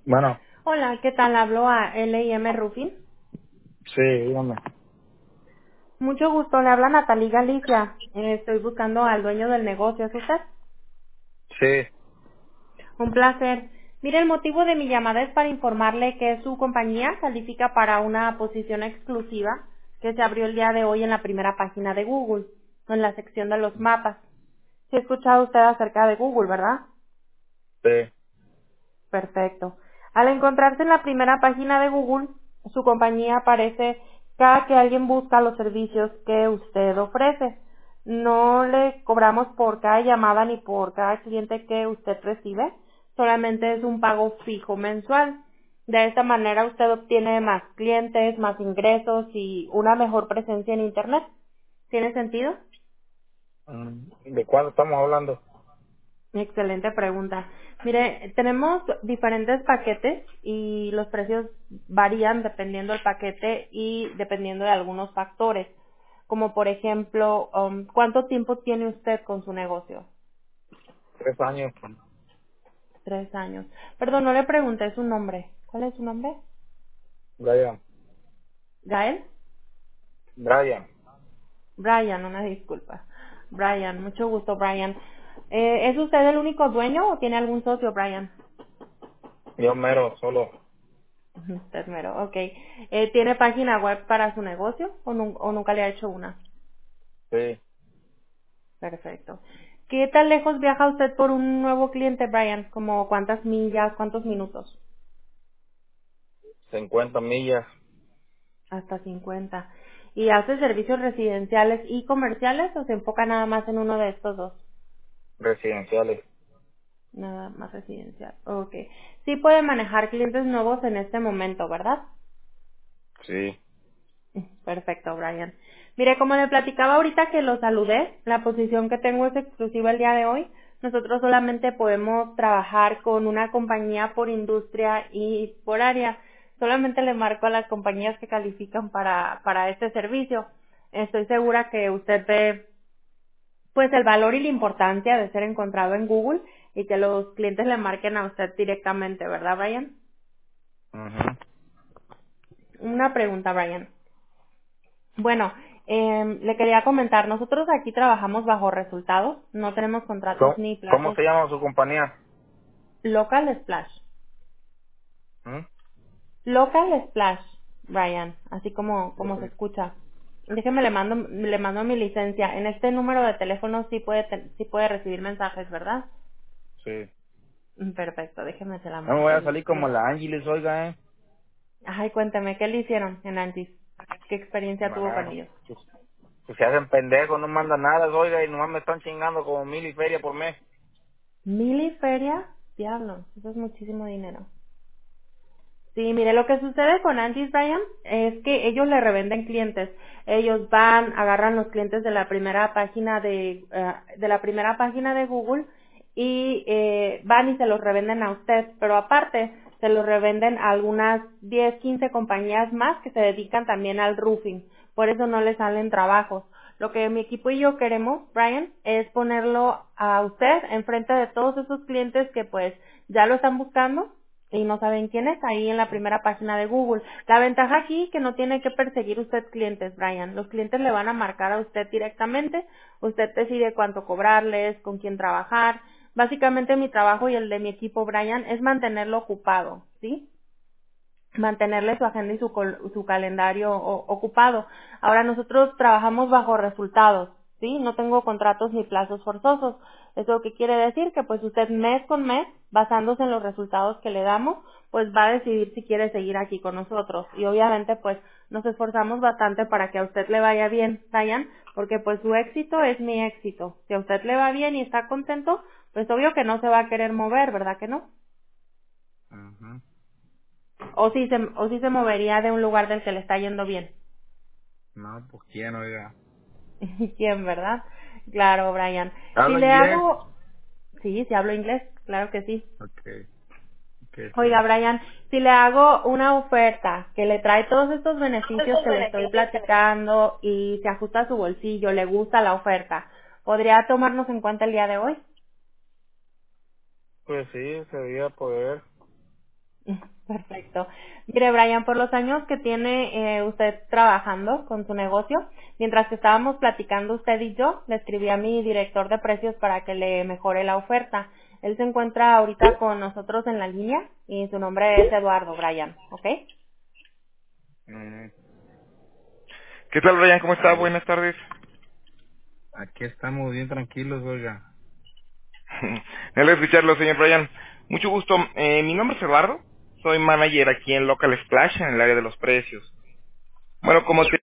Bueno, Hola, ¿qué tal? Hablo a L&M Roofing. sí, dígame. Mucho gusto, le habla Natalie Galicia. Estoy buscando al dueño del negocio, ¿es usted? Sí, Un placer. Mire, el motivo de mi llamada es para informarle que su compañía califica para una posición exclusiva que se abrió el día de hoy en la primera página de Google, en la sección de los mapas. Sí ha escuchado usted acerca de Google, ¿verdad? sí. Perfecto. Al encontrarse en la primera página de Google, su compañía aparece cada que alguien busca los servicios que usted ofrece. No le cobramos por cada llamada ni por cada cliente que usted recibe, solamente es un pago fijo mensual. De esta manera usted obtiene más clientes, más ingresos y una mejor presencia en Internet. ¿Tiene sentido? ¿De cuándo estamos hablando? Excelente pregunta. Mire, tenemos diferentes paquetes y los precios varían dependiendo del paquete y dependiendo de algunos factores, como por ejemplo, ¿cuánto tiempo tiene usted con su negocio? 3 años. 3 años. Perdón, no le pregunté su nombre. ¿Cuál es su nombre? Brian. ¿Gael? Brian. Brian, una disculpa. Brian, mucho gusto, Brian. ¿Es usted el único dueño o tiene algún socio, Brian? Yo mero, solo. Usted mero, ok. ¿Tiene página web para su negocio o nunca le ha hecho una? Sí. Perfecto. ¿Qué tan lejos viaja usted por un nuevo cliente, Brian? ¿Como cuántas millas, cuántos minutos? 50 millas Hasta 50. ¿Y hace servicios residenciales y comerciales o se enfoca nada más en uno de estos dos? residenciales. Nada más residencial. Ok. Sí puede manejar clientes nuevos en este momento, ¿verdad? Sí. Perfecto, Brian. Mire, como le platicaba ahorita que lo saludé, la posición que tengo es exclusiva el día de hoy. Nosotros solamente podemos trabajar con una compañía por industria y por área. Solamente le marco a las compañías que califican para este servicio. Estoy segura que usted ve pues el valor y la importancia de ser encontrado en Google y que los clientes le marquen a usted directamente, ¿verdad, Brian? Ujú. Una pregunta, Brian. Bueno, le quería comentar, nosotros aquí trabajamos bajo resultados, no tenemos contratos ¿Cómo, ni cómo plazos. se llama su compañía? Local Splash. ¿Mm? Local Splash, Brian, así como se Sí. escucha. Déjeme le mando mi licencia. En este número de teléfono sí puede recibir mensajes, ¿verdad? Sí. Perfecto, déjeme se la No me voy mando. a salir como la Ángeles, oiga, Ay, cuénteme, ¿qué le hicieron en Antis? ¿Qué experiencia tuvo con Nah, ellos? pues, pues se hacen pendejos, no mandan nada, oiga, y nomás me están chingando como 1,000 y feria por mes. ¿Mil y feria? Diablo, eso es muchísimo dinero. Sí, mire, lo que sucede con Antis, Brian, es que ellos le revenden clientes. Ellos van, agarran los clientes de la primera página de Google y van y se los revenden a usted, pero aparte se los revenden a algunas 10, 15 compañías más que se dedican también al roofing. Por eso no le salen trabajos. Lo que mi equipo y yo queremos, Brian, es ponerlo a usted enfrente de todos esos clientes que pues ya lo están buscando y no saben quién es, ahí en la primera página de Google. La ventaja aquí que no tiene que perseguir usted clientes, Brian. Los clientes le van a marcar a usted directamente. Usted decide cuánto cobrarles, con quién trabajar. Básicamente mi trabajo y el de mi equipo, Brian, es mantenerlo ocupado, ¿sí? Mantenerle su agenda y su calendario ocupado. Ahora nosotros trabajamos bajo resultados, ¿sí? No tengo contratos ni plazos forzosos. ¿Eso qué quiere decir? Que pues usted mes con mes, basándose en los resultados que le damos, pues va a decidir si quiere seguir aquí con nosotros. Y obviamente pues nos esforzamos bastante para que a usted le vaya bien, Ryan, porque pues su éxito es mi éxito. Si a usted le va bien y está contento, pues obvio que no se va a querer mover, ¿verdad que no? Ujú. O si se movería de un lugar del que le está yendo bien. No, pues quién, oiga. ¿Quién, verdad? Claro, Brian. Si ¿Habla le inglés? hago, sí, si hablo inglés, claro que sí. Ok, ok, Oiga, sí. Brian, si le hago una oferta que le trae todos estos beneficios Esos que le estoy beneficios que platicando y se ajusta a su bolsillo, le gusta la oferta, ¿podría tomarnos en cuenta el día de hoy? Pues sí, se debía poder. Perfecto. Mire, Brian, por los años que tiene usted trabajando con su negocio, mientras que estábamos platicando usted y yo, le escribí a mi director de precios para que le mejore la oferta. Él se encuentra ahorita con nosotros en la línea y su nombre es Eduardo, Brian, ¿ok? Mm, ¿Qué tal, Brian? ¿Cómo está? oye, Buenas tardes. aquí estamos bien tranquilos, oiga. Me alegra escucharlo, señor Brian. Mucho gusto. Mi nombre es Eduardo. Soy manager aquí en Local Splash, en el área de los precios. Bueno, como te